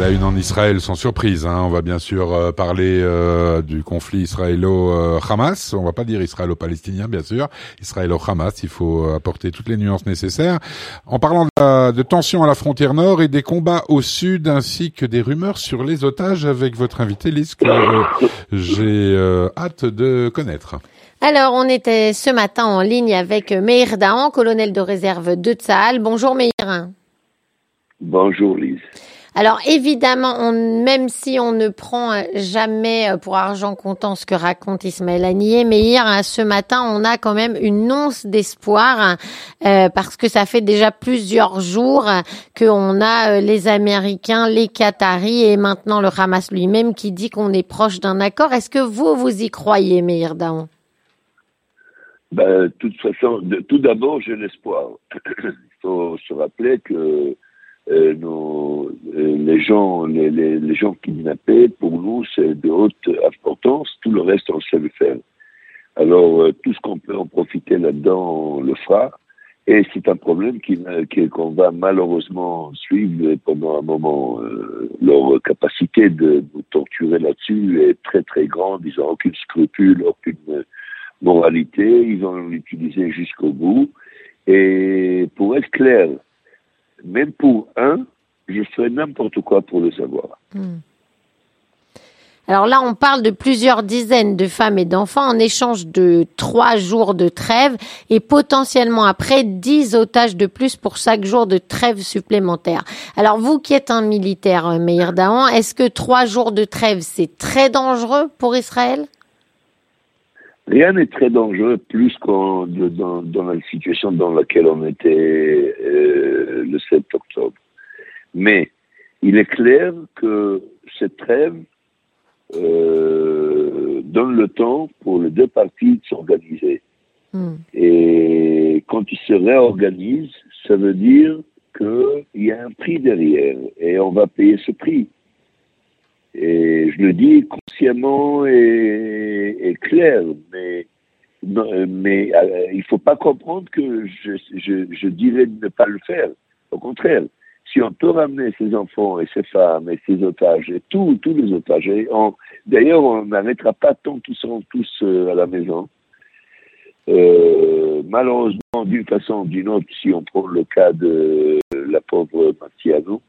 la une en Israël sans surprise. On va bien sûr parler du conflit israélo-Hamas. On va pas dire israélo-palestinien, bien sûr. Israélo-Hamas, il faut apporter toutes les nuances nécessaires. En parlant de tensions à la frontière nord et des combats au sud, ainsi que des rumeurs sur les otages avec votre invité Lise, que j'ai hâte de connaître. Alors, on était ce matin en ligne avec Meir Dahan, colonel de réserve de Tsahal. Bonjour Meir. Bonjour Lise. Alors évidemment, même si on ne prend jamais pour argent comptant ce que raconte Ismaël Haniyeh, Meir, ce matin, on a quand même une once d'espoir parce que ça fait déjà plusieurs jours qu'on a les Américains, les Qataris et maintenant le Hamas lui-même qui dit qu'on est proche d'un accord. Est-ce que vous y croyez, Meir Dahan? De toute façon, tout d'abord, j'ai l'espoir. Il faut se rappeler que les gens kidnappés, pour nous, c'est de haute importance. Tout le reste, on sait le faire. Alors, tout ce qu'on peut en profiter là-dedans, on le fera. Et c'est un problème qu'on va malheureusement suivre pendant un moment. Leur capacité de nous torturer là-dessus est très, très grande. Ils n'ont aucun scrupule, aucune moralité. Ils vont l'utiliser jusqu'au bout. Et pour être clair, même pour je ferais n'importe quoi pour le savoir. Alors là, on parle de plusieurs dizaines de femmes et d'enfants en échange de 3 jours de trêve et potentiellement après 10 otages de plus pour chaque jour de trêve supplémentaire. Alors vous qui êtes un militaire, Meir Dahan, est-ce que 3 jours de trêve, c'est très dangereux pour Israël? Rien n'est très dangereux plus dans la situation dans laquelle on était le 7 octobre. Mais il est clair que cette trêve donne le temps pour les deux parties de s'organiser. Et quand ils se réorganisent, ça veut dire qu'il y a un prix derrière et on va payer ce prix. Et je le dis consciemment et clair, mais il faut pas comprendre que je dirais de ne pas le faire. Au contraire, si on peut ramener ces enfants et ces femmes et ces otages et tous les otages, d'ailleurs on n'arrêtera pas tant qu'ils seront tous à la maison. Malheureusement, d'une façon ou d'une autre, si on prend le cas de la pauvre Martiano,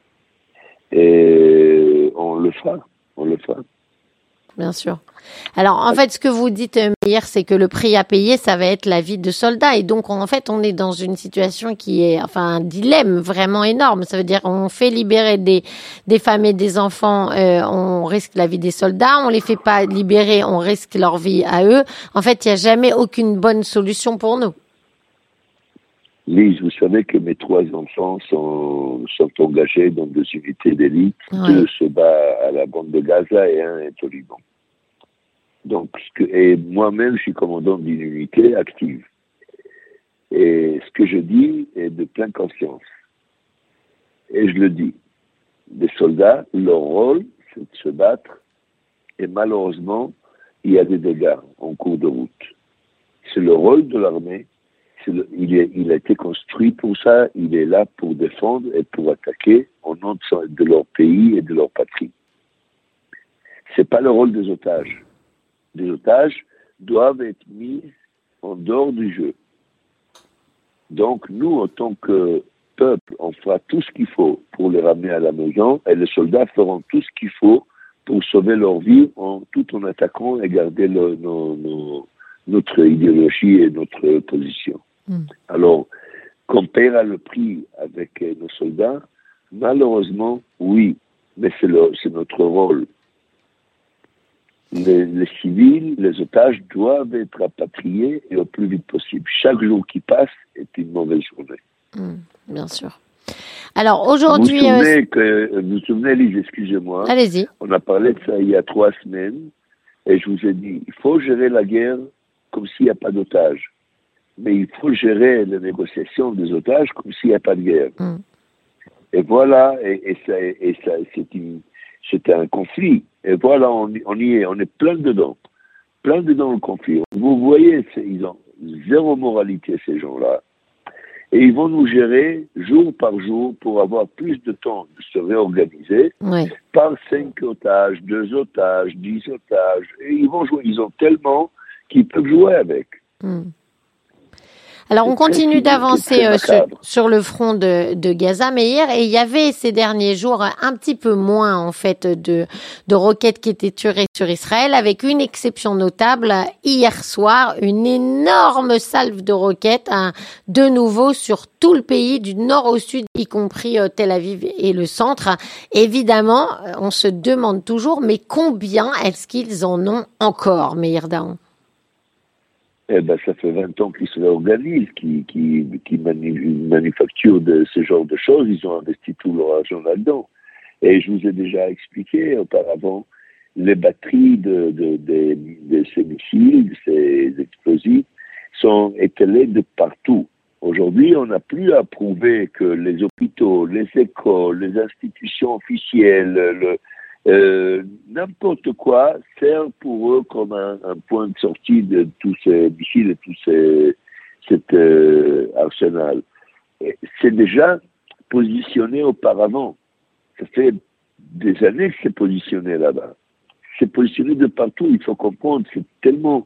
et on le fera. Bien sûr. Alors, en fait, ce que vous dites, Meir, c'est que le prix à payer, ça va être la vie de soldats. Et donc, en fait, on est dans une situation qui est, un dilemme vraiment énorme. Ça veut dire, on fait libérer des femmes et des enfants, on risque la vie des soldats. On les fait pas libérer, on risque leur vie à eux. En fait, il n'y a jamais aucune bonne solution pour nous. Lise, vous savez que mes 3 enfants sont engagés dans 2 unités d'élite. Ouais. 2 se battent à la bande de Gaza et 1 est au Liban. Donc, et moi-même, je suis commandant d'une unité active. Et ce que je dis est de pleine conscience. Et je le dis. Les soldats, leur rôle, c'est de se battre. Et malheureusement, il y a des dégâts en cours de route. C'est le rôle de l'armée. Il a été construit pour ça, il est là pour défendre et pour attaquer au nom de leur pays et de leur patrie. C'est pas le rôle des otages. Les otages doivent être mis en dehors du jeu. Donc nous, en tant que peuple, on fera tout ce qu'il faut pour les ramener à la maison et les soldats feront tout ce qu'il faut pour sauver leur vie tout en attaquant et garder notre idéologie et notre position. Alors, qu'on paiera le prix avec nos soldats, malheureusement, oui, mais c'est notre rôle. Les civils, les otages doivent être rapatriés et au plus vite possible. Chaque jour qui passe est une mauvaise journée. Bien sûr. Alors aujourd'hui... Vous vous souvenez, Lise, excusez-moi. Allez-y. On a parlé de ça il y a 3 semaines et je vous ai dit, il faut gérer la guerre comme s'il n'y a pas d'otages. Mais il faut gérer la négociation des otages comme s'il n'y a pas de guerre. Et voilà, c'était un conflit. Et voilà, on y est, on est plein dedans le conflit. Vous voyez, ils ont zéro moralité, ces gens-là. Et ils vont nous gérer jour par jour pour avoir plus de temps de se réorganiser par 5 otages, 2 otages, 10 otages. Et ils vont jouer. Ils ont tellement qu'ils peuvent jouer avec. Alors, on continue d'avancer sur le front de Gaza, Meir, et il y avait ces derniers jours un petit peu moins, en fait, de roquettes qui étaient tirées sur Israël, avec une exception notable. Hier soir, une énorme salve de roquettes, de nouveau sur tout le pays, du nord au sud, y compris Tel Aviv et le centre. Évidemment, on se demande toujours, mais combien est-ce qu'ils en ont encore, Meir Dahan? Eh ben, ça fait 20 ans qu'ils se réorganisent, qui manufacturent de ce genre de choses. Ils ont investi tout leur argent là-dedans. Et je vous ai déjà expliqué auparavant, les batteries de ces missiles, de ces explosifs, sont étalées de partout. Aujourd'hui, on n'a plus à prouver que les hôpitaux, les écoles, les institutions officielles, n'importe quoi sert pour eux comme un point de sortie de tous ces missiles et tout cet arsenal. Et c'est déjà positionné auparavant. Ça fait des années que c'est positionné là-bas. C'est positionné de partout, il faut comprendre. C'est tellement...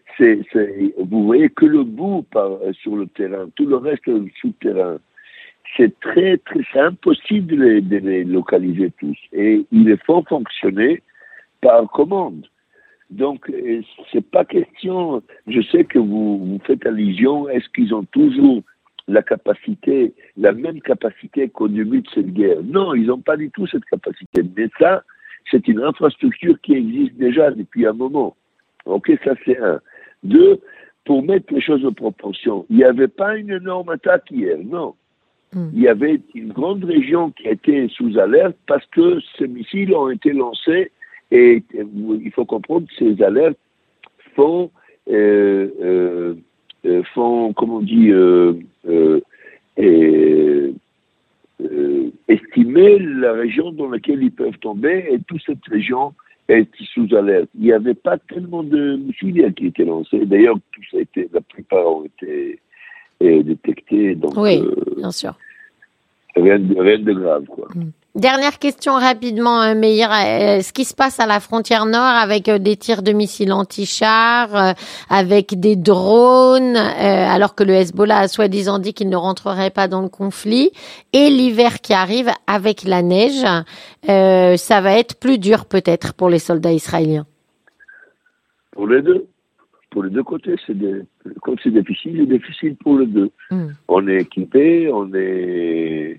vous voyez que le bout sur le terrain, tout le reste est souterrain. C'est c'est impossible de les localiser tous. Et ils les font fonctionner par commande. Donc, c'est pas question, je sais que vous faites allusion, est-ce qu'ils ont toujours la même capacité qu'au début de cette guerre? Non, ils n'ont pas du tout cette capacité. Mais ça, c'est une infrastructure qui existe déjà depuis un moment. Ok, ça c'est un. 2, pour mettre les choses en proportion, il n'y avait pas une énorme attaque hier, non. Il y avait une grande région qui était sous alerte parce que ces missiles ont été lancés et il faut comprendre que ces alertes font comment on dit, estimer la région dans laquelle ils peuvent tomber et toute cette région est sous alerte. Il n'y avait pas tellement de missiles qui étaient lancés. D'ailleurs, la plupart ont été détectés. Donc, oui, bien sûr. Rien de grave, quoi. Dernière question rapidement, Meir. Ce qui se passe à la frontière nord avec des tirs de missiles anti-chars, avec des drones, alors que le Hezbollah a soi-disant dit qu'il ne rentrerait pas dans le conflit, et l'hiver qui arrive avec la neige, ça va être plus dur peut-être pour les soldats israéliens. Pour les deux. Pour les deux côtés, quand c'est difficile pour les deux. On est équipé, on est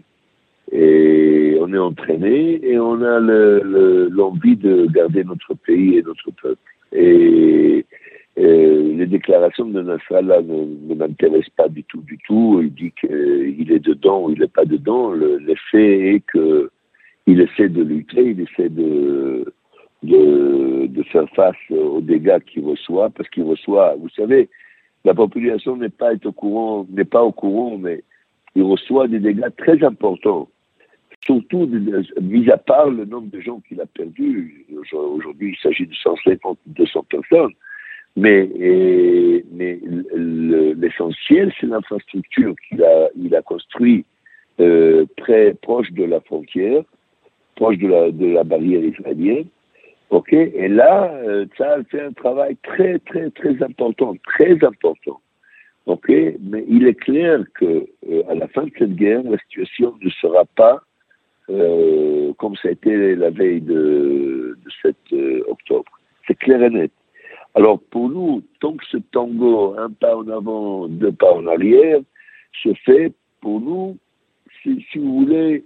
entraîné et on a l'envie de garder notre pays et notre peuple. Et les déclarations de Nasrallah ne m'intéressent pas du tout. Il dit qu'il est dedans ou il n'est pas dedans. L'effet est qu'il essaie de lutter, il essaie de faire face aux dégâts qu'il reçoit, parce qu'il reçoit, vous savez, la population n'est pas au courant, mais il reçoit des dégâts très importants. Surtout, mis à part le nombre de gens qu'il a perdus. Aujourd'hui, il s'agit de 150, 200 personnes. Mais l'essentiel, c'est l'infrastructure qu'il a construit proche de la frontière, proche de la barrière israélienne. Ok, et là, Tsahal fait un travail très, très, très important. Ok, mais il est clair que à la fin de cette guerre, la situation ne sera pas comme ça a été la veille de 7 octobre. C'est clair et net. Alors pour nous, tant que ce tango, un pas en avant, 2 pas en arrière, se fait, pour nous, si vous voulez,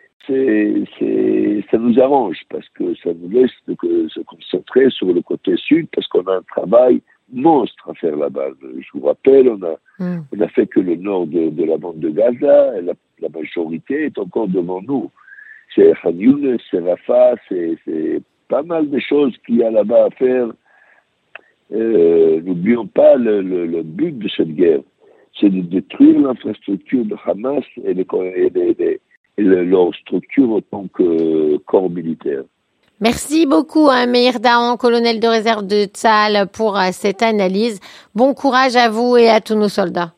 ça nous arrange parce que ça nous laisse se concentrer sur le côté sud parce qu'on a un travail monstre à faire là-bas. Je vous rappelle, on a fait que le nord de la bande de Gaza et la majorité est encore devant nous. C'est Khan Younes, c'est Rafah, c'est pas mal de choses qu'il y a là-bas à faire. N'oublions pas le but de cette guerre, c'est de détruire l'infrastructure de Hamas et leur structure en tant que corps militaire. Merci beaucoup, Meir Dahan, colonel de réserve de Tsahal, pour cette analyse. Bon courage à vous et à tous nos soldats.